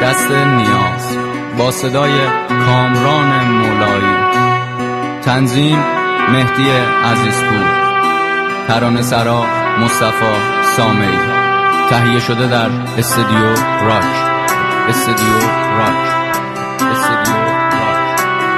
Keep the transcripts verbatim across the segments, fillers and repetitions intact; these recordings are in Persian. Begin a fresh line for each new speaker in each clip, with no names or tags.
دست نیاز با صدای کامران مولایی، تنظیم مهدی عزیزپور، ترانه سرا مصطفی سامعی، تهیه شده در استودیو راک. استودیو راک. استودیو راک.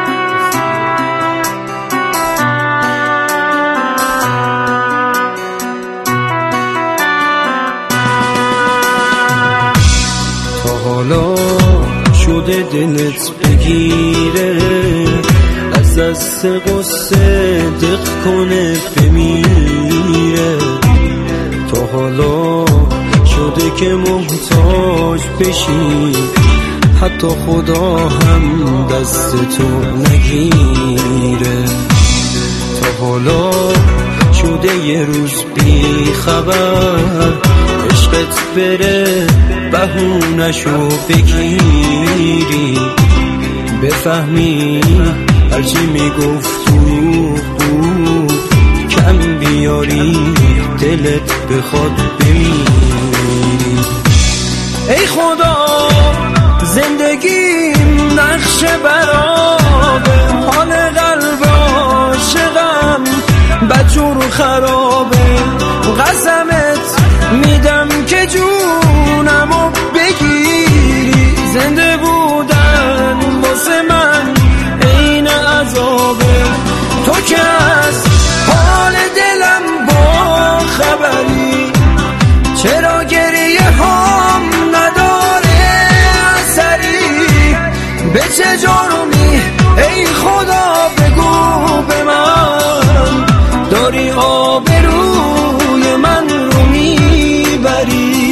تا حالا شده دلت بگیره، از دست قصه دق کنه بمیره. تا حالا شده که محتاج بشی، حتی خدا هم دست تو نگیره. تا حالا شده یه روز بی خبر، عشقت بره بهونشو بگیری، بفهمی هرچی میگفت دروغ بود، کم بیاری دلت بخواد بمیری. ای خدا زندگیم نقش برابه، حال قلب عاشقم بدجور و خرابه. قسمت میدم که جونمو بگیری، زنده بودن واسه من عین عذابه. تو که از حال دلم با خبری، چرا گریه هم نداره اثری؟ به چه جرمی ای خدا بگو به من، داری آبروی من رو میبری؟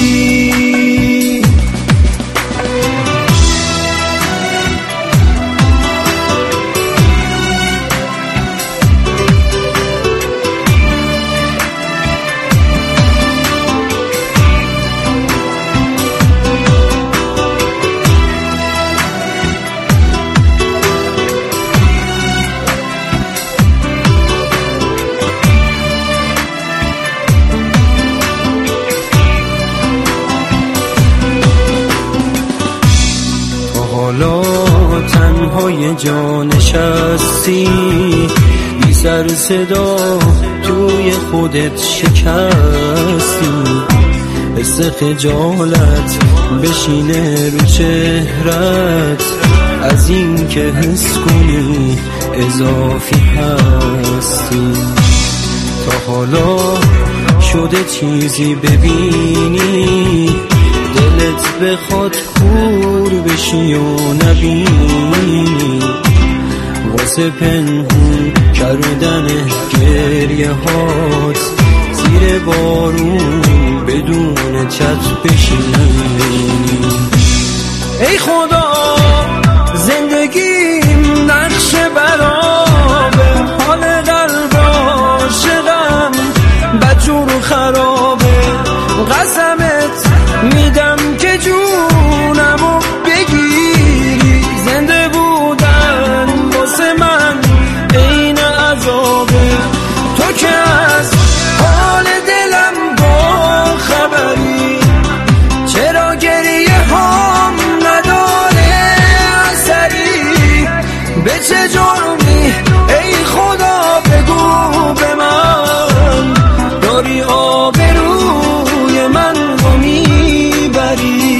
حالا تنهای جا نشستی، بی سر صدا توی خودت شکستی. حس خجالت بشینه رو چهرت، از این که حس کنی اضافی هستی. تا حالا شده چیزی ببینی، دلت بخواد کور بشی و نبینی، واسه پنهون کردن گریه هات، زیر بارون بدون چت بشینی. ای خدا زندگیم نقش برابه، حال قلب عاشقم بدجور و خرابه. قسمت میدم که جونمو بگیری، زنده بودن واسه من عین عذابه. تو که از حال دلم با خبری، چرا گریه هم نداره اثری؟ به چه جرمی ای خدا بگو به من، داری آبروی من رو میبری؟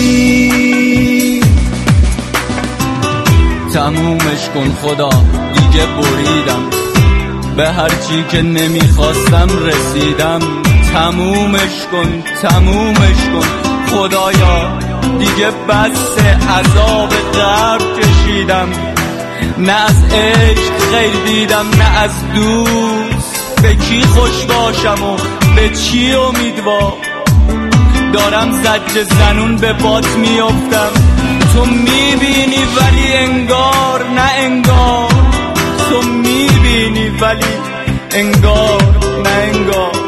تمومش کن خدا، دیگه بریدم، به هرچی که نمیخواستم رسیدم. تمومش کن، تمومش کن خدایا، دیگه بس عذاب غرب کشیدم. نه از عشق خیر دیدم، نه از دوست، به کی خوش باشم و به چی امیدوار. دارم زجر زنون به باد میافتم، تو میبینی ولی انگار نه انگار، تو میبینی ولی انگار نه انگار.